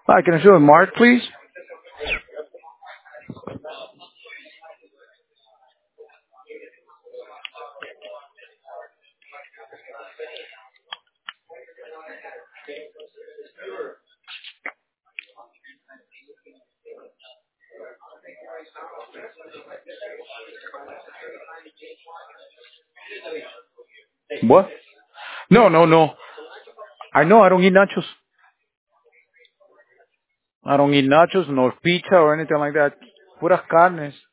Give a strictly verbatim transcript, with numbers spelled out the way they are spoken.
Hi, can I show Mark, please? What? No, no, no. I know I don't eat nachos. I don't eat nachos, nor pizza or anything like that. Puras carnes.